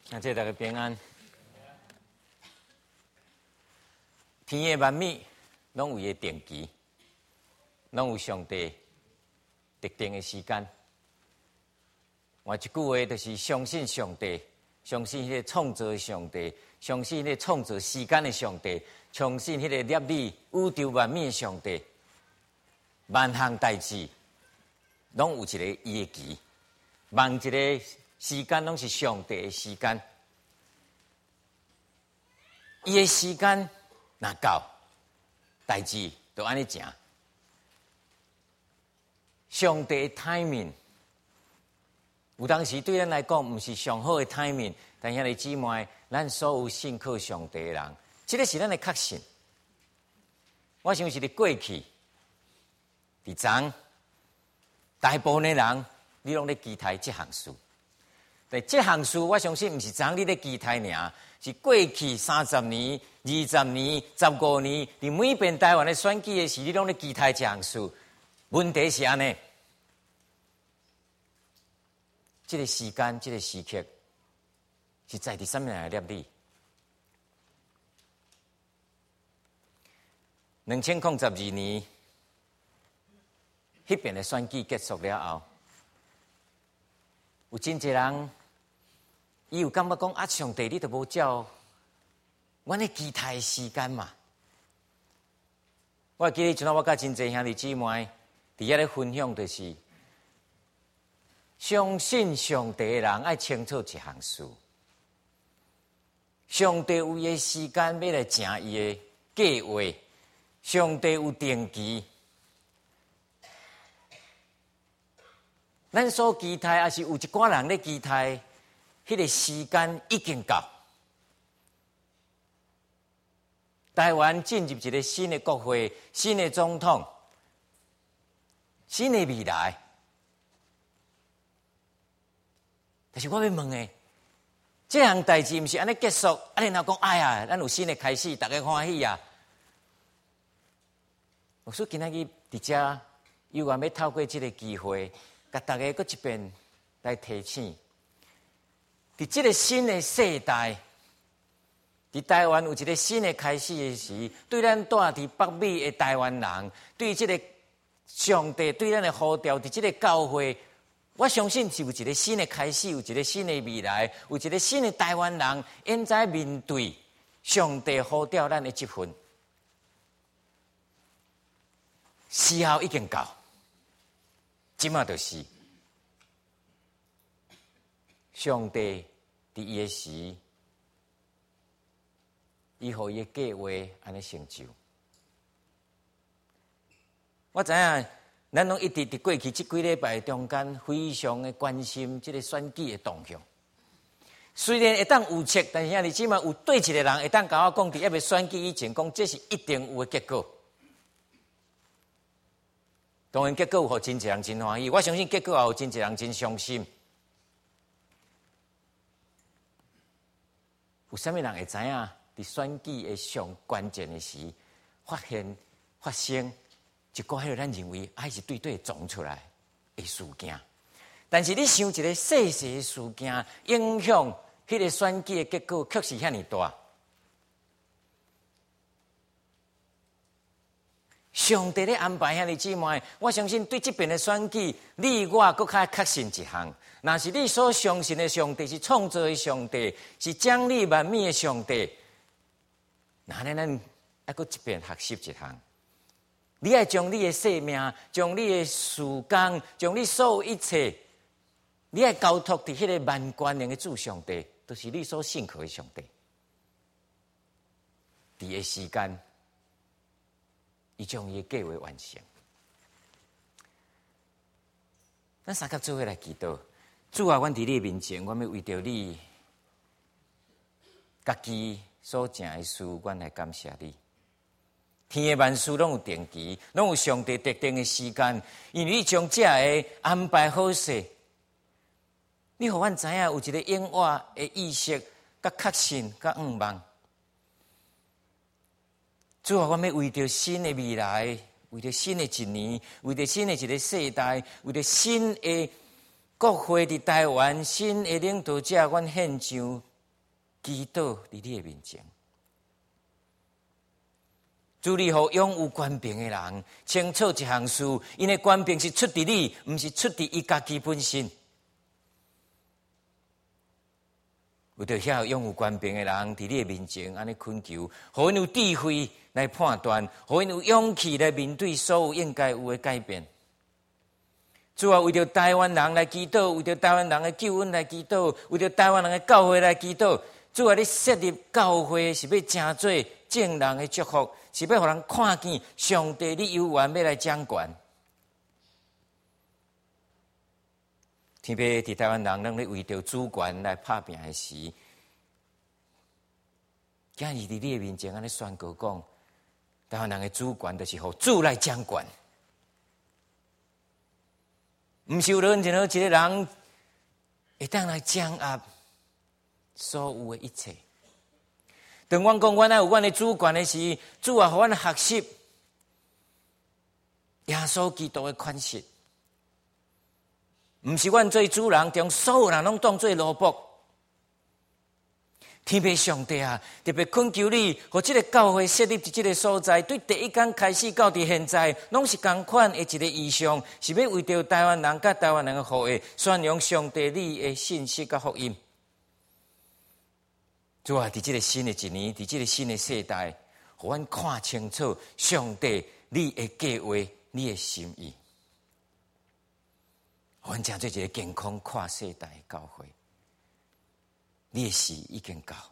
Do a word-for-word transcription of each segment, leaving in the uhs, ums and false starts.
啊，这大家平安。天的万物拢有伊的定期，拢有上帝特定的时间。换一句话，就是相信上帝，相信迄个创造的上帝，相信迄个创造时间的上帝，相信迄个立理宇宙万物的上帝。万项代志拢有一个伊的期，万一个时间拢是上帝的时间。伊的时间若到，代志就安尼行。上帝的 timing， 有当时对咱来讲，毋是上好的 timing， 但兄弟姊妹，咱所有信靠上帝的人，这个是咱的确信。我想是伫过去，伫昨，大部分的人，你拢咧期待这项事。但这项事，我相信毋是昨你咧期待尔，是过去三十年、二十年、十五年，伫每遍台湾的选举的时，你拢咧期待这项事。问题是安尼，这个时间、这个时刻，是在伫什么样的立理？两千零十二年，迄边的选举结束了后，有真侪人，伊有感觉讲啊，上帝你都无照阮的期待的时间嘛？我记得像我甲真侪兄弟姊妹。伫遐咧分享就是，相信上帝的人爱清楚一项事，上帝有伊的时间要来行伊的计划，上帝有定期，咱所期待，也是有一寡人咧期待，迄个时间已经到，台湾进入一个新的国会、新的总统。新的未来，但是我要问的，这项代志毋是安尼结束，安尼若讲，哎呀，咱有新的开始，大家欢喜啊！我说今仔日伫遮，又愿要透过这个机会，甲大家搁一遍来提醒，伫这个新的世代，伫台湾有一个新的开始的时，对咱住伫北美的台湾人，对这个。上帝对咱的呼召，伫这个教会，我相信是有一个新的开始，有一个新的未来，有一个新的台湾人，应在面对上帝呼召咱的这份时候已经到，即马就是上帝伫伊的时，伊互伊的计划安尼成就。我知影，咱拢一直伫过去即几礼拜中间，非常的关心即个选举的动向。虽然会当预测，但是兄弟姊妹有对一个人会当甲我讲，伫还未选举以前，讲这是一定有的结果。当然，结果有互真侪人真欢喜，我相信结果也有真侪人真伤心。有啥物人会知影？伫选举的上关键的时，发现发生。一个迄个咱认为还是对对撞出来的事件，但是你想一个细细的事件，影响迄个选举的结果，确实遐尼大。上帝咧安排兄弟姊妹，我相信对这边的选举，你我搁较确信一项，若是你所相信的上帝是创造的上帝，是掌理万物的上帝，那咧咱还搁一边学习一项。你爱将你的生命、将你的时间、将你所有一切，你爱交托伫迄个万权能的主上帝，都、就是你所信靠的上帝。伫个时间，伊将伊的计划完成。咱三甲做伙来祈祷，主啊，阮伫你面前，阮要为着你家己所成的事，阮来感谢你。天的万事拢有定期，拢有上帝特定的时间，因为你将这个安排好势，你互阮知影有一个永远的意识、甲确信、甲盼望。主啊，阮要为着新的未来，为着新的一年，为着新的一个世代，为着新的国会伫台湾，新的领导者，阮献上祈祷伫你的面前。主你互拥有权柄的人清楚一项事，因为权柄是出伫你，毋是出伫伊家己本身。为着遐拥有权柄的人伫你的面前安尼恳求，互因有智慧来判断，互因有勇气来面对所有应该有的改变。主啊，为着台湾人来祈祷，为着台湾人的救恩来祈祷，为着台湾人的教会来祈祷。主啊，你设立教会是要成做正人的祝福，是要互人看见上帝你有缘要来掌权。天父伫台湾人，咱咧为着主权来拍拼的时，今日伫你的面前安尼宣告讲，台湾人的主权就是互主来掌权，毋是有任何一个人会当来掌握所有的一切。当阮讲阮爱有阮的主权的时，主啊，互阮学习耶稣基督的款式。毋是阮做主人，将所有人拢当作奴仆。天父上帝啊，特别恳求你，互这个教会设立伫这个所在，对第一天开始到伫现在，拢是同款的一个意向，是要为着台湾人甲台湾人的福祉，宣扬上帝你的信息甲福音。主啊，伫这个新的一年，伫这个新的世代，互阮看清楚上帝你的计划，你的心意。阮成做一个健康跨世代的教会，你的事已经到。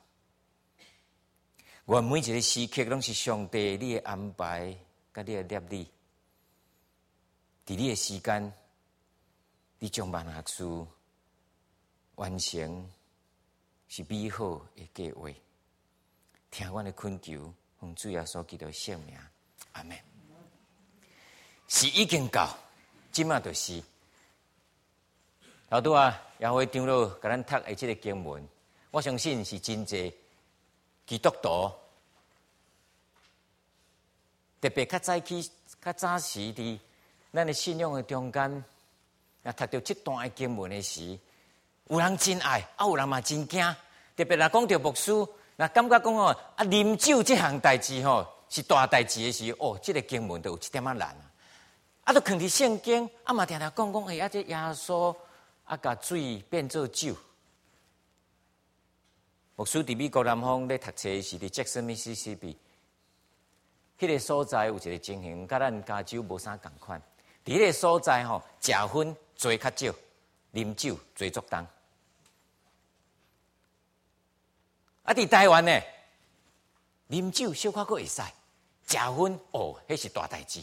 阮每一个时刻拢是上帝你的安排，甲你的念力。伫你的时间，你将万学事完成，是美好的计划。听阮的恳求，奉主耶稣基督的圣名，阿门。是已经到，即马就是。老拄啊，也会长老甲咱读的即个经文，我相信是真济基督徒，特别较早起、较早时伫咱的信仰的中间，若读到即段的经文的时，有人真爱，啊有人嘛真惊。特别若讲到牧师，若感觉讲哦，啊啉酒即项代志吼是大代志的时，哦，即、这个经文就有一点仔难啊，啊，都藏伫圣经，啊嘛常常讲讲，哎，啊这耶稣。啊，甲水变做酒。牧师伫美国南方咧读册是伫杰克逊密西西比，迄个所在有一个情形，甲咱加州无啥共款。伫迄个所在吼，食薰做较少，啉酒做足重。啊，伫台湾呢，啉酒小可佫会使，食薰哦，迄是大代志。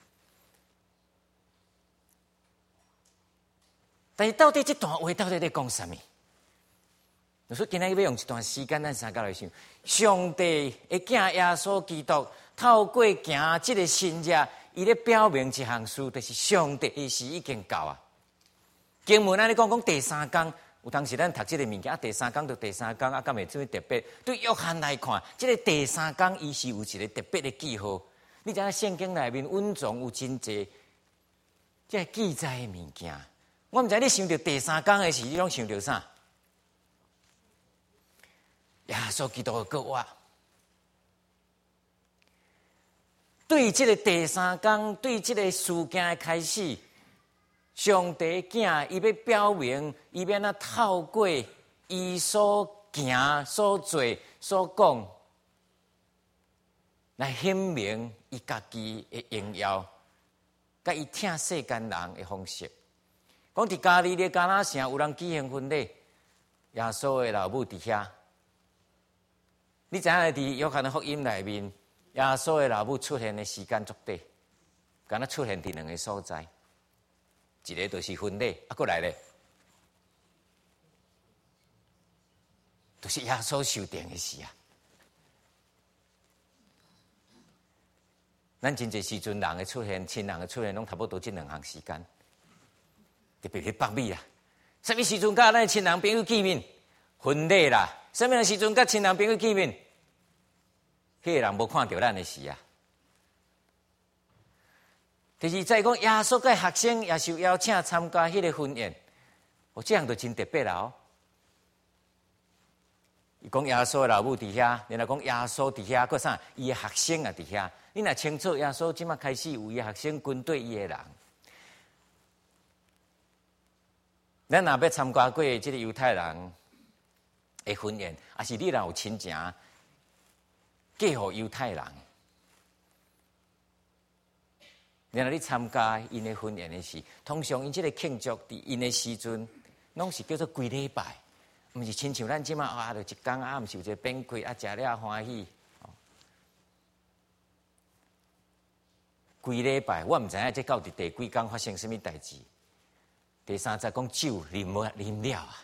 但是到底这段话到底在讲什么？所以今天要用一段时间，咱三个来想，上帝的囝耶稣基督透过行这个新约，伊咧表明一项事，就是上帝的事已经到啊。经文安尼讲讲第三天，有当时咱读这个物件，啊第三天就第三天，啊，敢会做特别？对约翰来看，这个第三天伊是有一个特别的记号。你知影圣经内面稳重有真济这记载的物件。我毋知你想到第三天的时，你拢想到啥？耶稣基督的国话。对这个第三天，对这个事件的开始，上帝囝伊要表明，伊要那透过伊所行、所做、所讲，来显明伊家己的荣耀，甲伊听世间人的方式。讲伫加利利迦拿城有人举行婚礼，耶稣的老母伫遐。你知影伫约翰的福音内面，耶稣的老母出现的时间足短，敢若出现伫两个所在，一个就是婚礼，啊，过来咧，就是耶稣受定的事啊。咱真侪时阵人的出现，亲人的出现，拢差不多这两项时间。特别去北美啦，什么时阵甲咱亲人朋友见面？婚礼啦，什么时阵甲亲人朋友见面？迄个人无看到咱的事啊。第二再讲，耶稣甲学生也受邀请参加迄个婚宴，哦，这样就真特别啦哦。 伊讲耶稣老母伫遐，然后讲耶稣伫遐，搁啥？伊的学生也伫遐。你若清楚，耶稣即马开始有伊学生军队伊的人。咱若要参加过即个犹太人的婚宴，也是你若有亲情嫁互犹太人，然后你参加因的婚宴的时，通常因即个庆祝伫因的时阵，拢是叫做规礼拜，毋是亲像咱即马啊，就一工啊，毋是有一个宴会啊，食了欢喜。规礼拜，我毋知影这到底第几工发生什么代志。第三则讲酒啉无啉了啊！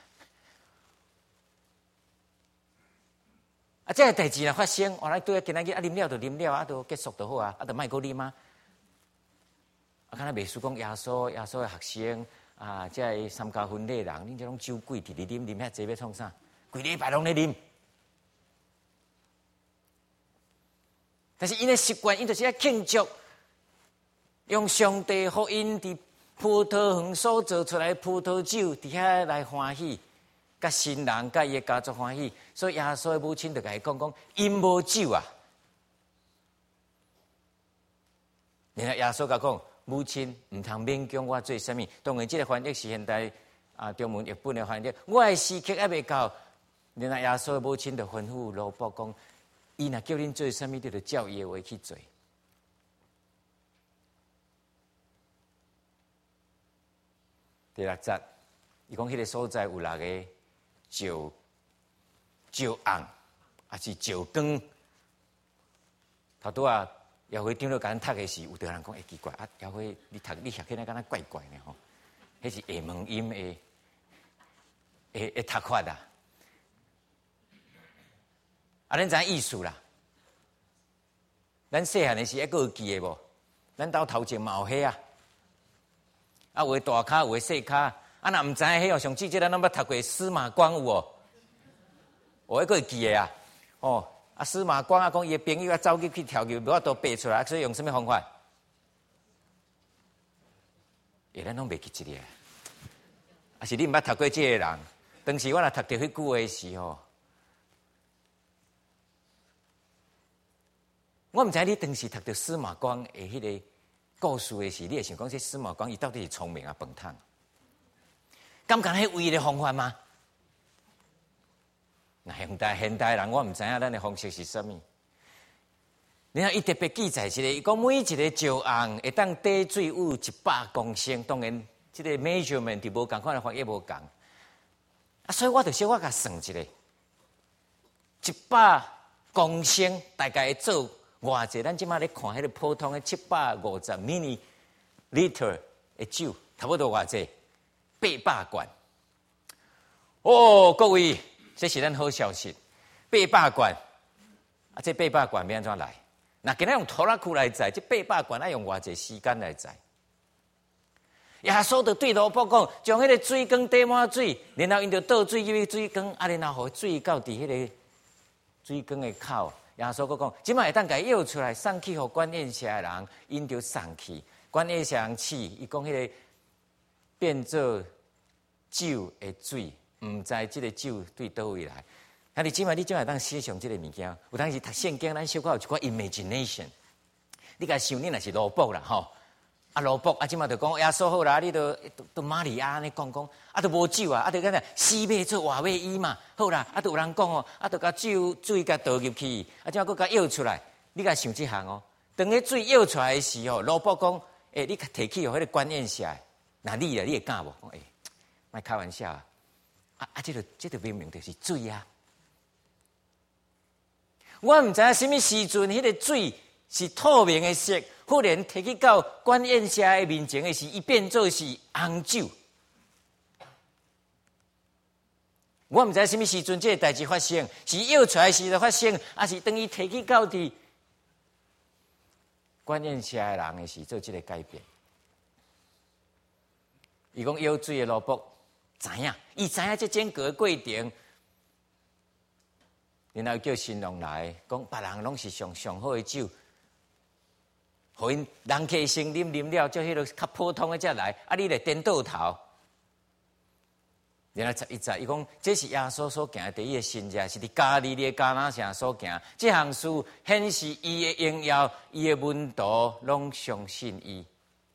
啊，这个代志若发生，我来对啊，今仔日啊啉了就啉了啊，都结束就好啊，啊，就莫搁啉啊。啊，敢若袂输讲耶稣耶稣的学生啊，即个参加婚礼人，恁这种酒鬼伫咧啉啉遐济要创啥？规礼拜拢咧啉。但是因的习惯，因就是要庆祝，用上帝福音伫葡萄园所做出来的葡萄酒，伫遐来欢喜，甲新人甲伊的家族欢喜。所以耶稣的母亲就甲伊讲讲，因无酒啊。然后耶稣甲讲，母亲毋通勉强我做啥物。当然，即个翻译是现代啊中文译本的翻译。我的时刻还未到，然后耶稣的母亲就吩咐罗伯讲，伊若叫恁做啥物，你就照伊的话去做。第六节，伊讲迄个所在有六个石石甕，还是石缸。头拄啊，姚辉长了甲咱读的时，有的人讲会奇怪啊，姚辉你读你读起来敢若怪怪呢吼，迄是下门音的，诶诶读法啊。啊，咱知影意思啦。咱细汉的时还佫记的无？咱兜头前嘛有迄啊。啊，有的大卡，有的细卡，啊，若毋知影迄哦，上至即咱拢捌读过司马光有哦，我还佫会记的啊，哦，啊，司马光啊，讲伊的朋友啊，走去去跳桥，无法度爬出来，所以用什么方法？诶，咱拢袂记一个，啊，是你毋捌读过即个人，当时我若读到迄句话的时候，我毋知你当时读到司马光的迄个故事的时，你会想讲，这司马光伊到底是聪明啊，笨蛋？敢敢迄唯一的方法吗？那现代现代人，我毋知影咱的方式是啥物。然后伊特别记载一个，伊讲每一个石甕会当底水有一百公升，当然，这个 measurement 伫无共款的方也无共。啊，所以我就小可甲算一个，一百公升大概会做偌济？咱即马咧看迄个普通的七百五十 mini liter 的酒，差不多偌济？八百罐。哦，各位，这是咱好消息，八百罐。啊，这八百罐要安怎来？那今日用拖拉库来载，这八百罐要用偌济时间来载？耶稣就对罗伯讲，将迄个水缸倒满水，然后因就倒水入去水缸，啊，然后互水到伫迄个水缸的口。耶稣佫讲，即摆会当甲伊摇出来，送去互管宴社的人，因就送去。管宴社人试，伊讲迄个变做酒的水，毋知即个酒对倒位来。啊，你即摆你怎会当想象即个物件？有当时读圣经，咱小可有一寡 imagination。你甲想，你若是罗伯啦，吼。啊，罗伯啊，即马就讲耶稣好啦，你都都玛利亚尼讲讲，啊，都无酒啊，啊，就干那死马做活马医嘛，好啦，啊，都有人讲哦，啊，都甲酒水甲倒入去，啊，即马佫甲舀出来，你甲想即项哦，当迄水舀出来的时候，罗伯讲，诶、欸，你摕去互迄个管宴社，那你啊，你会敢无？讲诶，莫、欸、开玩笑啊，啊啊，即个即个明明就是水啊，我毋知影什么时阵，迄、那个水是透明的色。忽然摕去到管宴社的面前的时，伊变做是红酒。我毋知什么时阵这个代志发生，是舀出来时就发生，还是等伊摕去到伫管宴社的人的时做这个改变。伊讲舀水的罗伯知影，伊知影这整个过程，然后叫新郎来讲，别人拢是上上好的酒。互因人客先啉啉了，叫迄个较普通的才来，啊！你来颠倒头， 然后十一节，伊讲这是耶稣所行的第一个新者，是伫加利利迦拿城所行。这项事显示伊的荣耀，伊的门徒拢相信伊。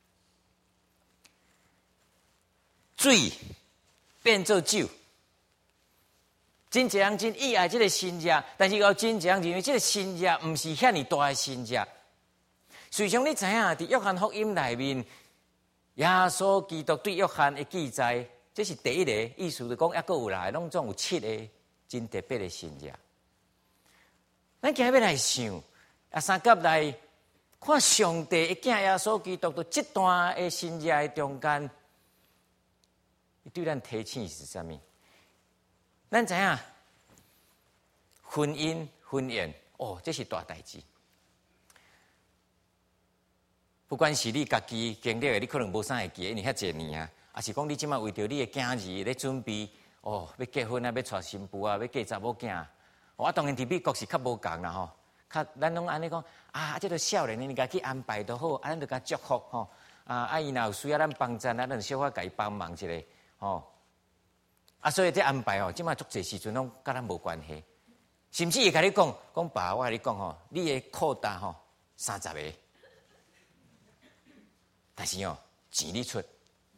水变做酒，真侪人真意爱这个新者，但是有真侪人认为这个新者毋是遐尼大的新者。随上你知影，伫约翰福音内面，耶稣基督对约翰的记载。这是第一个意思，就讲抑阁有来，拢总有七个真特别的新者。咱今日要来想，啊三甲来看上帝的囝耶稣基督，在这段的新者的中间，伊对咱提醒是啥物？咱知影婚姻、婚宴，哦，这是大代志。不管是你家己经历的，你可能无啥会记，因为遐侪年啊。啊，是讲你即马为着你的囝儿咧准备，哦，要结婚啊，要娶新妇啊，要嫁查某囝。哦，啊，当然伫美国是较无共啦吼，较咱拢安尼讲啊，即个少年人家去安排都好，啊，咱就甲祝福吼。啊，啊，伊若有需要咱帮衬啊，咱小可甲伊帮忙一下，吼。啊，所以这安排哦，即马足侪时阵拢甲咱无关系，甚至会甲你讲，讲爸，我甲你讲吼，你的裤带吼三十个，但是哦，钱你出。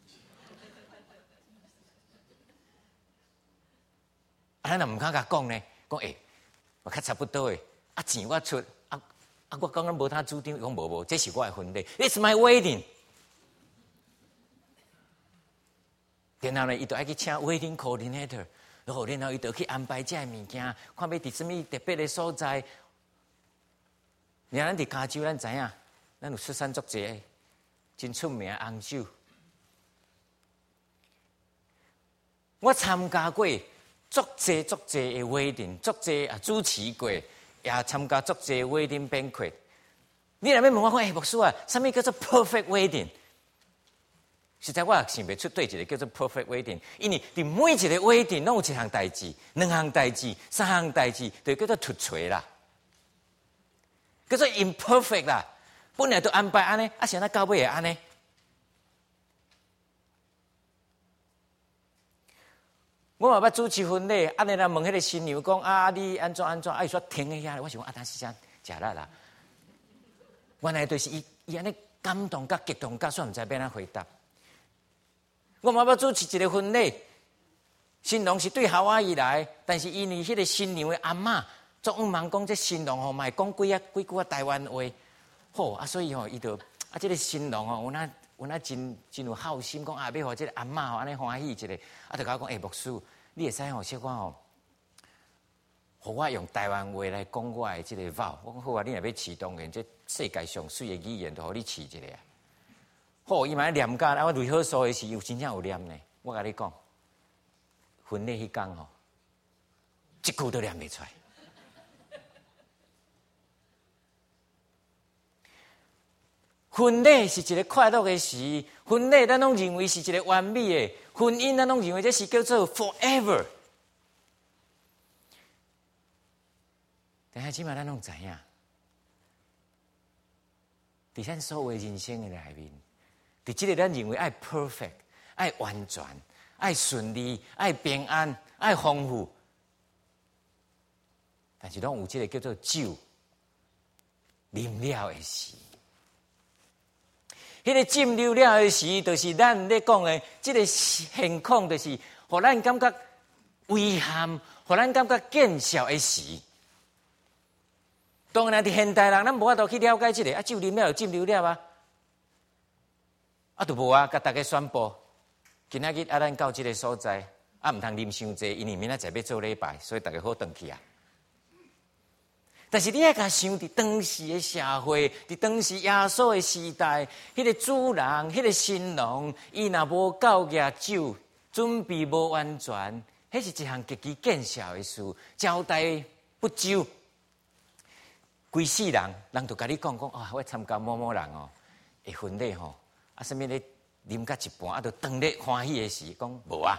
啊，咱若毋敢甲讲呢？讲诶，我较差不多诶，啊钱我出，啊啊我讲咱无他主张，讲无无，这是我诶婚礼 ，It's my wedding。然后呢，伊就爱去请 wedding coordinator， 然后然后伊就去安排这物件，看要伫什么特别诶所在。然后咱伫加州，咱知影，咱有出产足济真出名诶红酒。我参加过。足济足济的 wedding， 足济啊主持过，也参加足济 wedding banquet。你若要问我讲，诶、欸，牧师啊，啥物叫做 perfect wedding？ 实在我也想袂出对一个叫做 perfect wedding， 因为伫每一个 wedding 拢有一项代志、两项代志、三项代志，就叫做突锤啦，叫做 imperfect 啦。本来都安排安尼，啊，想那到尾会安尼。我嘛捌主持婚礼，安尼人问迄个新娘讲啊，你安怎安怎？啊，伊说停一下，我想讲啊，当时间食力啦。原来就是伊伊安尼感动甲激动甲，煞毋知要安怎回答。我嘛捌主持一个婚礼，新郎是对夏阿姨来，但是因为迄个新娘的阿嬷总忙讲，这新郎吼嘛讲几啊几句啊台湾话，好啊，所以吼伊就啊，这个新郎吼有那有那真真有好心，讲啊，要互这个阿嬷吼安尼欢喜一下，啊，就甲我讲，诶、欸，牧师。你会使吼小可吼，互我用台湾话来讲我的即个vow。我讲好啊，你若要饲当然，这世界上水的语言，都互你饲一个啊。好，伊嘛念甲，啊，我瑞好说的是有真正有念呢。我甲你讲，婚礼迄天吼，一句都念袂出来。婚礼是一个快乐的事，婚礼咱拢认为是一个完美的，婚姻咱拢认为这是叫做 forever。但是即马咱拢知影，伫咱所有人生的内面，伫即个咱认为爱 perfect、爱完全、爱顺利、爱平安、爱丰富，但是拢有即个叫做酒啉了的事。迄个浸流了的时，就是咱咧讲的，即个现况，就是互咱感觉遗憾，互咱感觉见笑的时。当然，伫现代人，咱无法度去了解即个，啊，酒啉了就浸流了啊，啊，就无啊，甲大家宣布，今仔日啊，咱到即个所在，啊，毋通啉伤济，因为明仔载要做礼拜，所以大家好回去啊。但是你爱甲想，伫当时的社会，伫当时耶稣的时代，迄个主人、迄个新郎，伊若无够额酒，准备无完全，迄是一项极其见笑的事，交代不周。规世人，人就甲你讲讲啊，我参加某某人哦，的婚礼吼，啊，什么咧啉甲一半，啊，就当咧欢喜的时，讲无啊。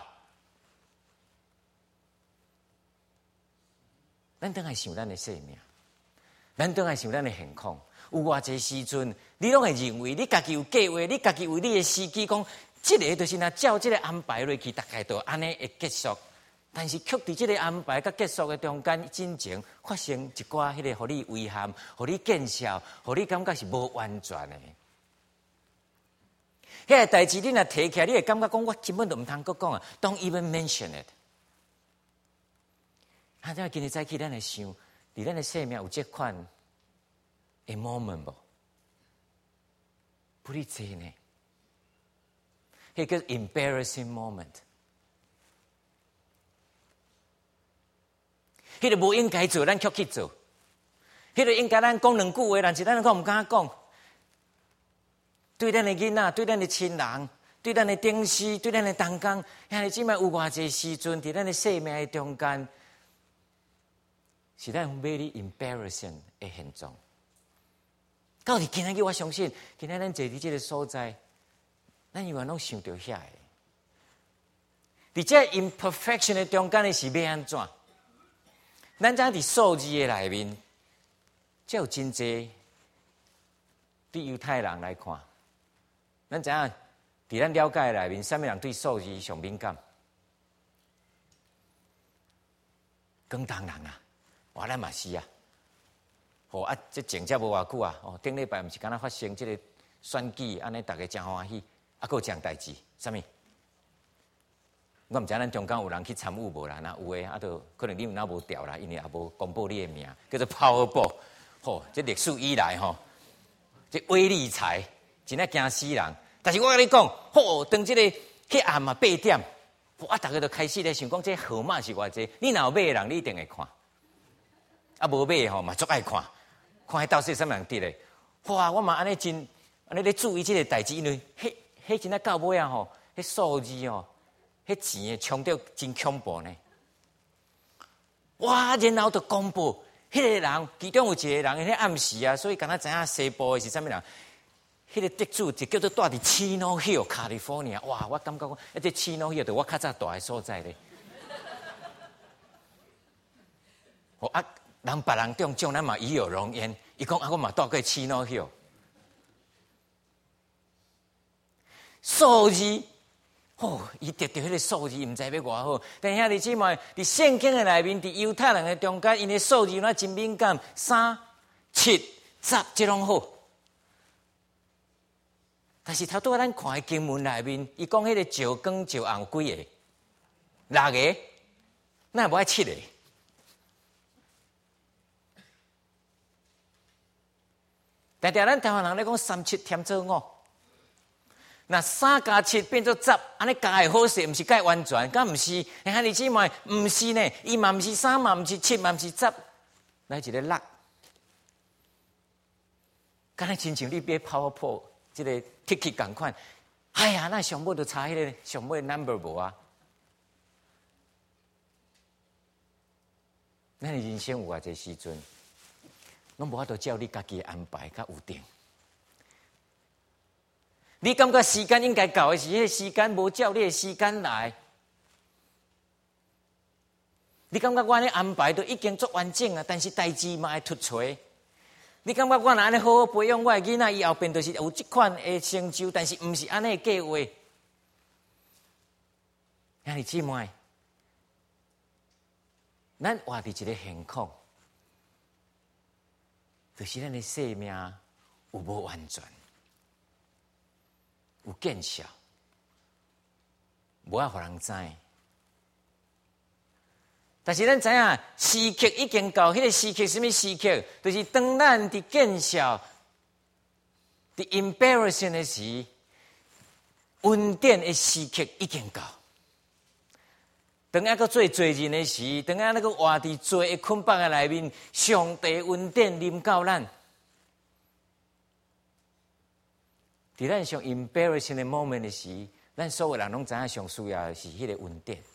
咱当来想咱的生命。咱当然想咱的现况，有偌济时阵，你拢会认为你家己有计划，你家己有你的时机，讲这个就是若照这个安排落去，大概就安尼会结束。但是却伫这个安排甲结束的中间，进前发生一寡迄个，互你遗憾，互你见笑，互你感觉是无完全的。迄个代志你若提起来，你会感觉讲我根本就毋通阁讲啊 ，Don't even mention it。啊，咱今日早起咱来想，伫咱的生命有这款的 moment 无？不哩济呢？迄个 embarrassing moment， 迄个无应该做，咱却去做；迄个应该咱讲两句话，但是咱讲毋敢讲。对咱的囡仔，对咱的亲人，对咱的同事，对咱的同工，遐尼即摆有偌济时阵，伫咱的生命的中间，是咱 very embarrassing 的现状。到底今仔日我相信，今仔咱坐伫即个所在，咱永远拢想到遐个。伫这 imperfection 的中间的是要安怎？咱知影伫数字的内面，这有真济，对犹太人来看，咱知影伫咱了解的内面，啥物人对数字上敏感？广东人啊，哇，咱嘛是啊。哦啊，这前才无偌久啊，哦，顶礼拜毋是敢若发生即个选举，安尼大家真欢喜，啊，还有一件代志，啥物？我毋知咱中间有人去参与无啦？若有诶，啊，就可能你有哪无调啦，因为也无公布你诶名，叫做 Powerball。吼，这历史以来吼，这微理财真爱惊死人。但是我甲你讲，吼，当即个迄暗嘛八点，啊，大家就开始咧想讲，这号码是偌济，你若有买诶人，你一定会看。啊，无买吼嘛，足爱看。看迄到底什么人得嘞？哇！我嘛安尼真安尼咧注意即个代志，因为迄迄真正到尾啊吼，迄数字哦，迄钱冲到真恐怖呢。哇！然后就公布，迄个人其中有一个人，迄暗时啊，所以敢若知影西部的是啥物人？迄个得主就叫做住伫奇诺hills，卡利福尼亚。哇！我感觉讲，啊，这奇诺hills就我较早住的所在咧。哦啊！人别人中奖，咱嘛与有荣焉。伊讲啊，我嘛住过奇诺hills。数字，哦，伊得到迄个数字，毋知要偌好。但兄弟姊妹，伫圣经的内面，伫犹太人的中间，因的数字那真敏感，三、七、十，这拢好。但是头拄仔咱看的经文内面，伊讲迄个石光、石红几个？六个，那无爱七个？但是咱台湾人咧讲三七添做五，那三加七变做十，安尼加会好势，毋是加完全，敢毋是？兄弟姊妹，毋是呢，伊嘛毋是三，嘛毋是七，嘛毋是十，来一个六。敢若亲像你买泡泡，即个 ticket 共款。哎呀，那上尾就差迄个上尾 number 无啊？咱的人生有偌济时阵？拢无法度照你家己安排甲有定。你感觉时间应该到的是，迄个时间无照你的时间来。你感觉我安尼安排都已经足完整啊，但是代志嘛会突锤。你感觉我若安尼好好培养我的囡仔，以后变就是有即款的成就，但是毋是安尼的计划。兄弟姊妹，咱活伫一个现况。就是咱的生命有无完全，有见效，无爱互人知。但是咱知影时刻已经到，迄、那个时刻什么时刻？就是当咱伫见效、伫 embarrassing 的时，恩典的时刻已经到。当一个做罪人的时，当一那个活伫罪的捆绑的内面，上帝恩典临到咱。伫咱上 embarrassing 的 moment 的时，咱所有人拢知影上需要的是迄个恩典。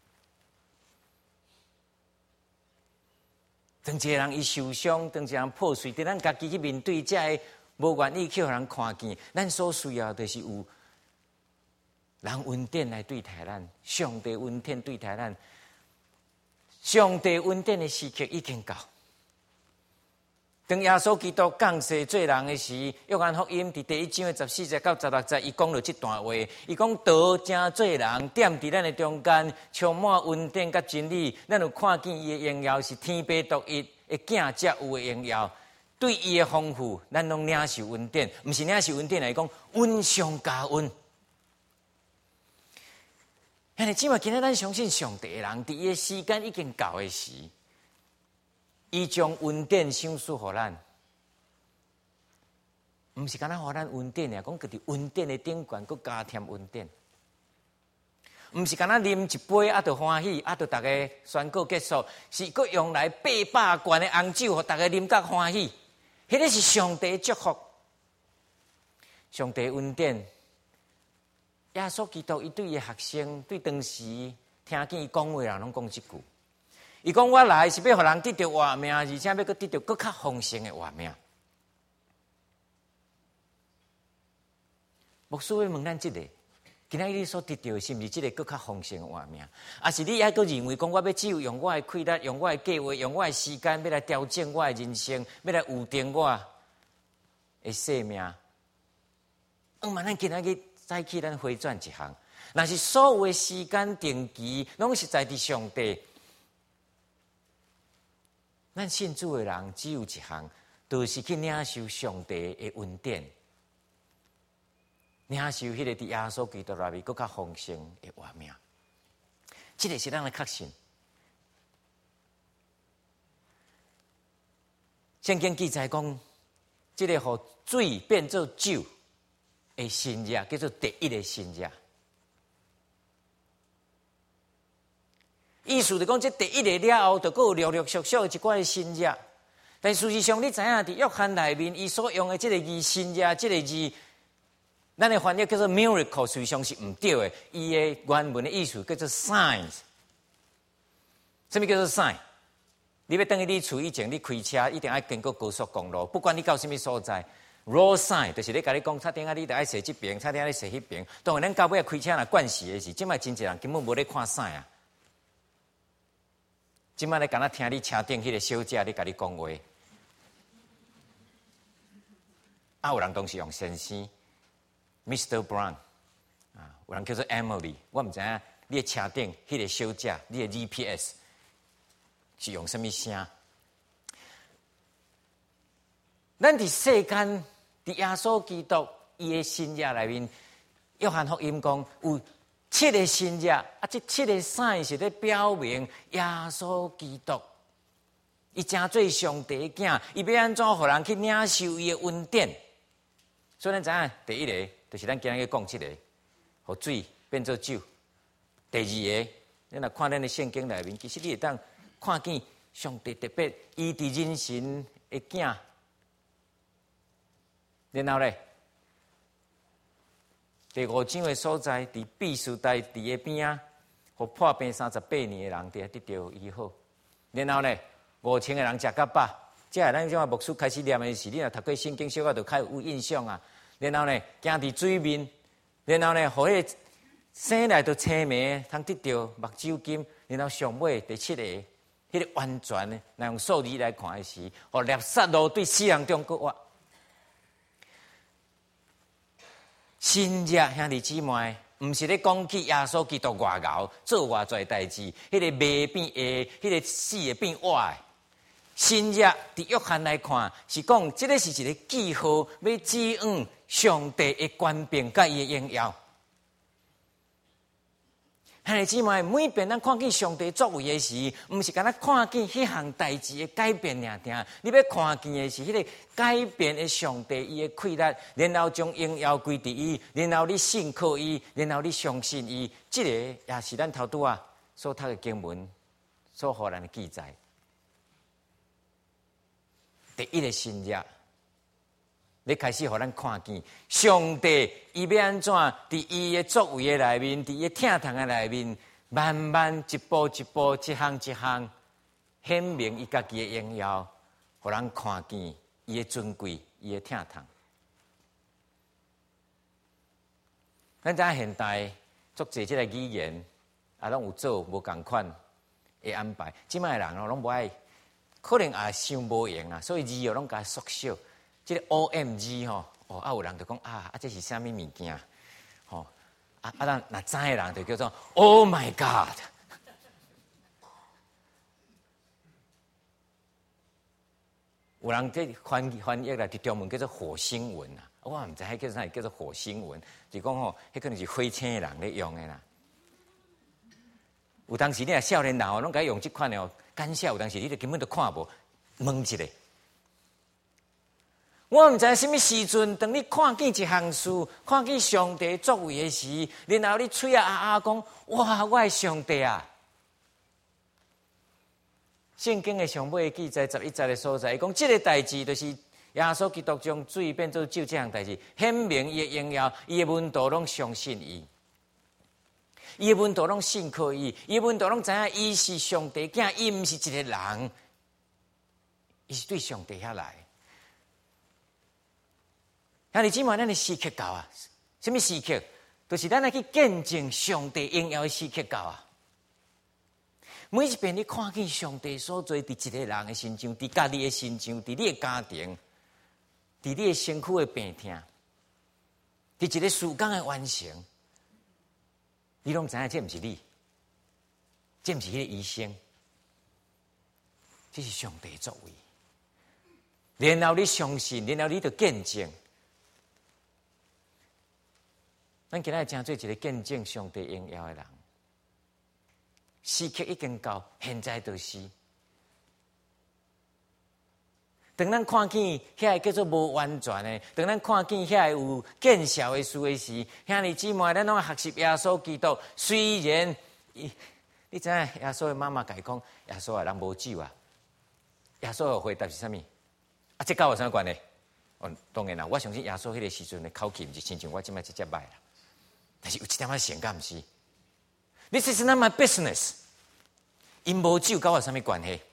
当一个人伊受伤，当一个人破碎，伫咱家己去面对这个无愿意去互人看见，咱所需要的是有。人恩典来对待咱，上帝恩典对待咱，上帝恩典的时刻已经到。 当耶稣基督降世做人的时，约翰福音伫第一章的十四节到十六节，伊讲了这段话。伊讲道成做人，踮伫咱的中间，充满恩典甲真理。咱有看见伊的荣耀是天父独一的囝才有的荣耀。对伊的丰富，咱拢领受恩典，毋是领受恩典来讲恩上加恩。兄弟姊妹，今日咱相信上帝的人，伫伊的时间已经到的时，伊将恩典赏赐予咱，毋是干那予咱恩典尔，讲佮伫恩典的顶悬，佮加添恩典。毋是干那啉一杯啊，就欢喜啊，就大家宣告结束，是佮用来八百罐的红酒，互大家啉甲欢喜。迄个是上帝的祝福，上帝的恩典。耶稣基督伊对伊学生，对当时听见伊讲话人拢讲一句：伊讲我来是要互人得到活命，而且要佮得到更较丰盛的活命。牧师要问咱即个，今仔日你所得到的是毋是即个更较丰盛的活命？还是你还佮认为讲我要只有用我的气力、用我的计划、用我的时间，要来调整我的人生，要来预定我的生命？嗯嘛，咱今仔日再去咱回转一项，若是所有的时间定期，拢是在伫上帝。咱信主的人只有一项，就是去领受上帝的恩典，领受迄个伫耶稣基督内面更较丰盛的活命。这个是咱的确信。圣经记载讲，这个互水变做酒的新约，叫做第一个新约。意思就讲，这第一个了后，就佫有陆陆续续一寡的新约。但事实上，你知影伫约翰内面，伊所用的这个字新约，这个字，咱的翻译叫做 miracle， 实际上是毋对的。伊的原文的意思叫做 signs。什么叫做 sign？ 你要等于你厝以前，你开车一定要经过高速公路，不管你到什么所在 ，road sign 就是咧甲你讲，差点啊，你得爱坐这边，差点啊，你坐迄边。当然，咱到尾开车若惯势的是，即摆真侪人根本无咧看 sign 啊。即摆咧，敢若听你车顶迄个小姐咧甲你讲话，啊，有人当时用先生 ，Mister Brown， 啊，有人叫做 Emily， 我毋知影你的车顶迄个小姐，你的 G P S 是用什么声？咱伫世间，伫耶稣基督伊的新约内面，约翰福音讲有七个新约，啊，这七个sign是咧表明耶稣基督，伊真做上帝的囝，伊要安怎互人去领受伊的恩典？所以咱知影，第一个就是咱今日讲这个，互水变做酒；第二个，咱若看咱的圣经内面，其实你会当看见上帝特别伊伫人生的囝，然后咧。第五章的所在，伫毕士大伫个边啊，互破病三十八年的人，伫得到医好。然后呢，五千个人食到饱。即下咱种牧师开始念的时，你若读过圣经，小可就较有印象啊。然后呢，行伫水面，然后呢，互迄个生来就青眉，通得到目睭金。然后上尾第七个，迄、那个完全呢，若用数字来看的时，互猎杀路对死人中国活。新约兄弟姊妹，毋是咧讲起耶稣基督外敖做偌侪代志，迄、那个未变会，迄、那个死会变活的。新约伫约翰来看，是讲即个是一个记号，要指引上帝的权柄甲伊的荣耀。兄弟姊妹，每遍咱看见上帝作为的时，毋是干那看见迄项代志的改变尔定，你要看见的是迄个改变的上帝伊的气力，然后将荣耀归伫伊，然后你信靠伊，然后你相信伊，这个也是咱头拄啊所读的经文所互咱的记载。第一个新约，你开始互咱看见上帝伊要安怎伫伊的作为的内面，伫伊疼痛的内面，慢慢一步一步、一项一项显明伊家己的荣耀，互咱看见伊的尊贵、伊的疼痛。咱知影现代足侪即个语言啊，拢有做无共款的安排。即摆人哦，拢无爱可能也想无用啊，所以字又拢甲缩小。即、這个 O M G 吼，哦，啊有人就讲啊，啊这是啥物物件？吼，啊啊，咱若知的人就叫做 Oh my God。有人这翻翻译啦，伫中文叫做火星文啊，我毋知迄叫啥，叫做火星文，就讲吼，迄可能是火星的人咧用的啦。有当时你啊少年人哦，拢甲用即款的哦，干笑有当时你就根本就看无，问一下。我毋知什么时阵，当你看见一项事，看见上帝作为的时，然后你嘴啊啊啊讲，哇，我的上帝啊！圣经的上尾记载十一节的所在，讲这个代志就是耶稣基督将水变做酒这项代志，显明伊的荣耀，伊的门徒拢相信伊，伊的门徒拢信靠伊，伊的门徒拢知影伊是上帝囝，伊毋是一个人，伊是对上帝遐来。兄弟姊妹，咱的时刻到啊！什么时刻？就是咱来去见证上帝荣耀的时刻到啊！每一遍你看见上帝所做伫一个人的身上，伫家己的身上，伫你的家庭，伫你的身躯的病痛，伫一个事工的完成，你拢知影这毋是你，这毋是迄个医生，这是上帝作为。然后你相信，然后你就见证。咱今仔真做一个见证上帝荣耀的人。时刻已经到，现在就是。当咱看见遐叫做无完全的，当咱看见遐有见效的事的时，兄弟姊妹，咱拢学习耶稣基督。虽然，你知影耶稣的妈妈甲伊讲，耶稣啊，人无酒啊。耶稣的回答是啥物？啊，这跟我有啥关系？哦，当然啦，我相信耶稣迄个时阵的口气，毋是亲像我即摆即只歹啦。但是有一点仔像，敢毋是？ This is not my business。因无酒跟我有啥物关系？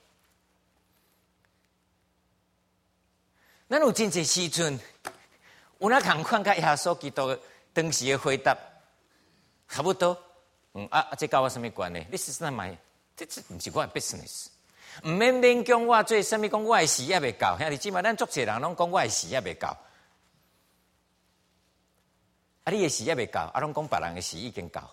咱有真侪时阵，有哪同款甲耶稣基督当时的回答差不多。嗯啊啊，这跟我有啥物关系 ？This is not my， 这这毋是我的 business。毋免勉强我做啥物，讲我的事业未到。兄弟姊妹，咱足侪人拢讲我的事业未到。啊，你的事业未到，啊，拢讲别人的事已经到。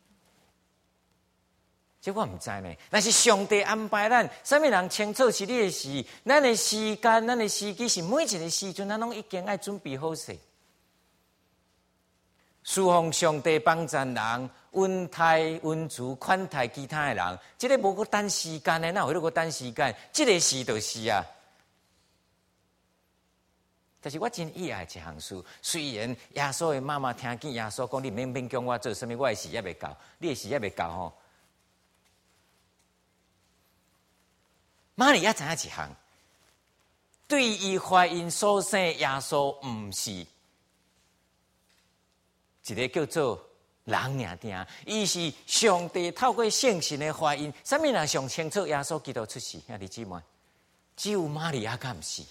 这我唔知呢，但是上帝安排咱，什么人清楚是你的事，咱的时间、咱的时机是每一个时阵，咱拢已经爱准备好势。侍奉上帝帮助人，恩待、恩助、款待其他的人，这个无个等时间的，哪有迄个等时间？这个事就是啊。但是我真意爱一项事，虽然耶稣的妈妈听见耶稣讲，你免勉强我做什么，我的事业未到，你的事业未到吼。 玛利亚知影一项，对伊怀孕所生耶稣，毋是一个叫做人尔定，伊是上帝透过圣神的怀孕。什么人上清楚耶稣基督出世？兄弟姊妹，只有玛利亚，敢毋是？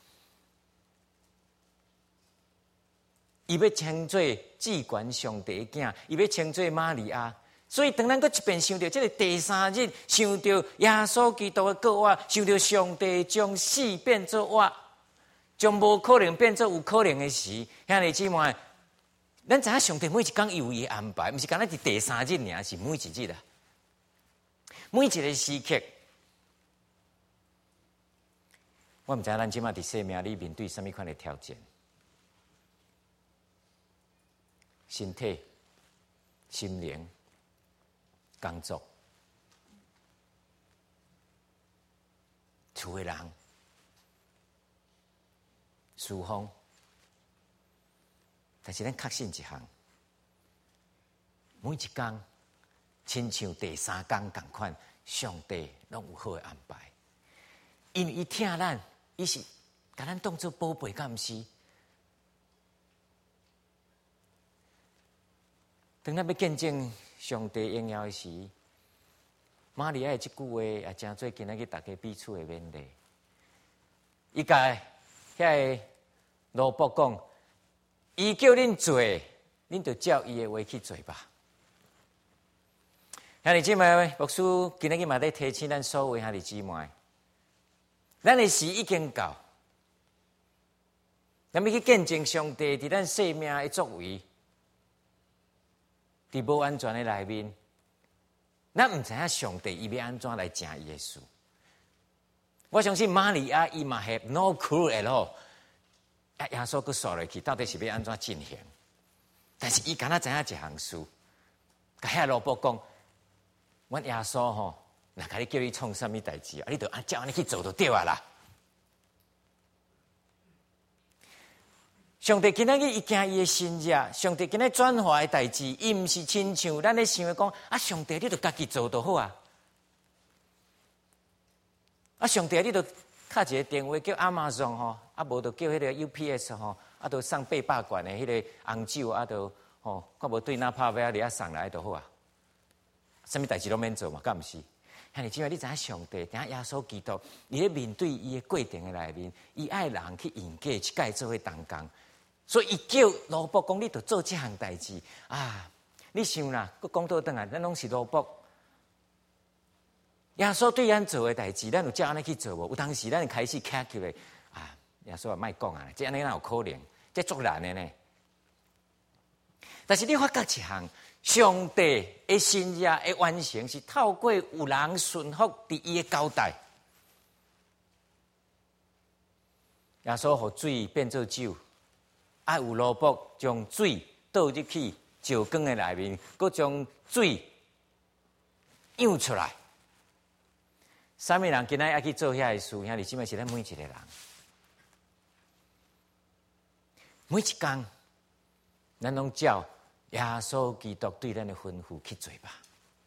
伊要称作至关上帝的囝，伊要称作玛利亚。 所以，当咱搁一遍想到这个第三日，想到耶稣基督的国话，想到上帝将死变做活，将无可能变做有可能的事，兄弟姊妹，咱知影上帝每一天有伊安排，毋是干那是第三日尔，是每一日啊，每一个时刻。我毋知影咱即马伫生命里面对什么款的挑战，身体、心灵。 工作、厝的人、侍奉，但是咱确信一项，每一天，亲像第三天同款，上帝拢有好的安排，因为伊疼咱，伊是把咱当作宝贝，敢毋是？当咱要见证。 上帝荣耀的时，玛利亚的这句话也真做今仔日大家彼此的勉励。伊甲遐个罗伯讲，伊叫恁做，恁就照伊的话去做吧。兄弟姊妹，牧师今仔日嘛在提醒咱所有兄弟姊妹， 咱的时已经到，咱要去见证上帝伫咱生命的作为，伫无安全的内面，咱唔知影上帝伊要安怎来正伊的事。我相信玛利亚伊嘛 have no clue at all， 啊，耶稣佮说落去，到底是要安怎进行？但是伊敢若知影一项事，甲遐罗伯讲，阮耶稣吼，若甲你叫你创啥物代志，啊，你着按照安尼去做就对啊啦。上帝今仔日伊惊伊的心热，上帝今仔转化的代志，伊毋是亲像咱咧想的讲，啊，上帝你着家己做就好啊。啊，上帝你着敲一个电话叫 Amazon 吼，啊，无着叫迄个 U P S 吼，啊，着送八百罐的迄个红酒，啊，着吼，看无对那拍尾啊，你啊送来就好啊。啥物代志拢免做嘛，敢毋是？兄弟姊妹，你知影上帝，知影耶稣基督，伊咧面对伊的过程的内面，伊爱人去应价去改做伙同工。所以，伊叫罗伯讲，你着做这项代志啊！你想啦，佮讲倒转来，咱拢是罗伯。耶稣对咱做的代志，咱有照安尼去做无？有当时咱开始卡起来啊！耶稣啊，莫讲啊，这安尼哪有可能？这足难的呢。但是你发觉一项，上帝的心意的完成是透过有人顺服伫伊的交代。耶稣互水变做酒。啊，有萝卜将水倒入去石缸的内面，佮将水漾出来。啥物人今仔要去做遐个事？兄弟姊妹是咱每一个人，每一工，咱拢照耶稣基督对咱的吩咐去做吧。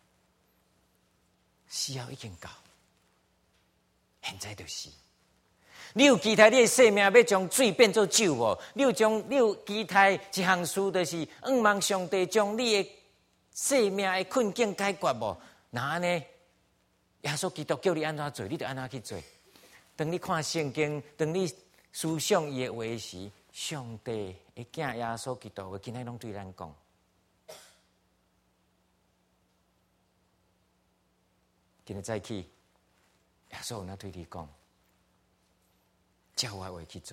时候已经到，现在就是。你有期待你的生命要将水变做酒无？你有将你有期待一项事，就是仰望上帝将你的生命的困境解决无？那安尼，耶稣基督叫你安怎做，你就安怎去做。当你看圣经，当你思想伊的话时，上帝的囝耶稣基督，今仔拢对咱讲。今日早起，耶稣有哪对你讲？照我话去做，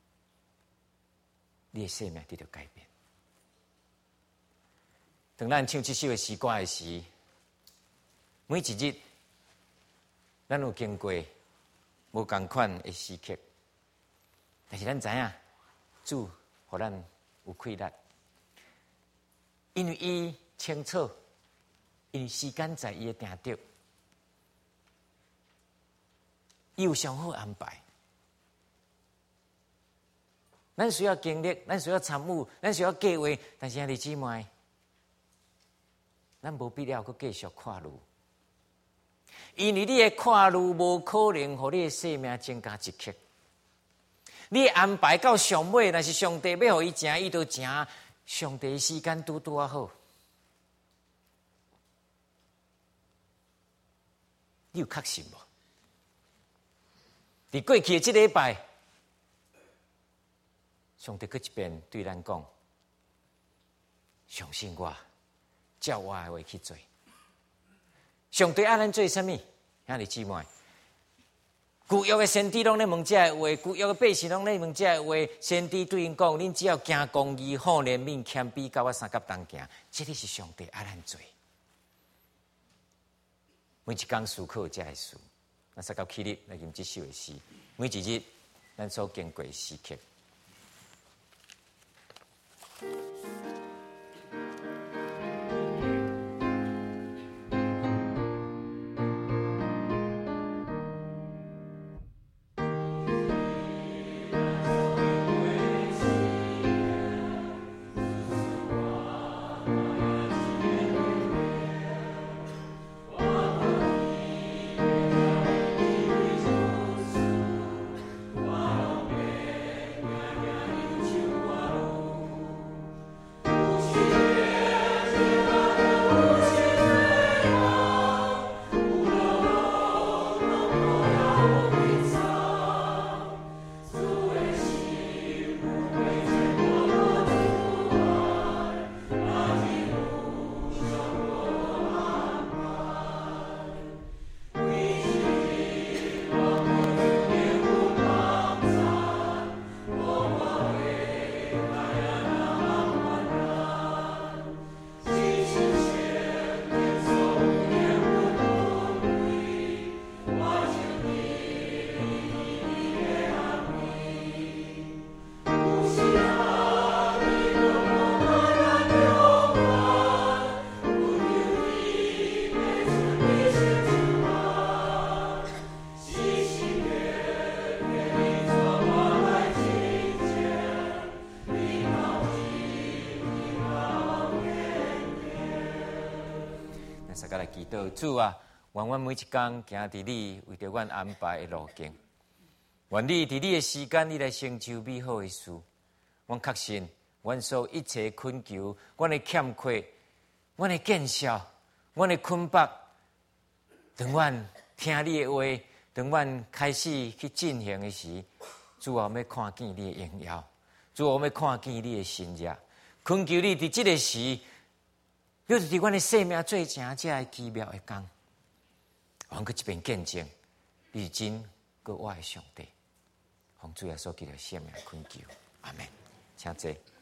你的生命得到改变。当咱唱这首的诗歌的时，每一日，咱有经过无同款的时刻，但是咱知影，主互咱有快乐，因为伊清楚，因为时间在伊的定着，伊有上好安排。咱需要经历，咱需要参与，咱需要计划，但是兄弟姊妹，咱无必要去继续看路，因为你的看路无可能互你的生命增加一刻。你安排到上尾，若是上帝要互伊行，伊就行。上帝的时间拄拄啊好，你有确信无？伫过去的这礼拜。上帝搁一遍对咱讲：相信我，照我的话去做。上帝爱咱做啥物？兄弟姊妹，旧约的先知拢咧问这个话，旧约的百姓拢咧问这个话。先知对因讲：恁只要行公义、好怜悯、谦卑，甲我三甲同行，这里是上帝爱咱做。每一工思考这个事，咱三到起日来吟这首的诗。每一日，咱所经过的时刻。 来祈祷，主啊，愿阮每一天行伫你为着阮安排的路径，愿你伫你的时间，你来成就美好的事。阮确信，阮所一切困求，阮的欠缺，阮的见笑，阮的困迫，当阮听你的话，当阮开始去进行的时，主啊，我们要看见你的荣耀，主啊，我们要看见你的心热，恳求你伫这个时，你就伫阮的生命最正这的奇妙的工，阮搁一边见证，你是真搁我的上帝，奉主耶稣基督的圣名恳求，阿门。请坐。